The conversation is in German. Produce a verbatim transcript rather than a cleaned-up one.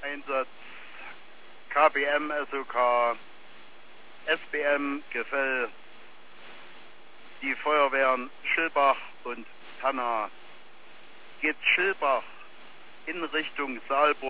Einsatz K B M, S O K, S B M, Gefell, die Feuerwehren Schilbach und Tanna. Geht Schilbach in Richtung Saalburg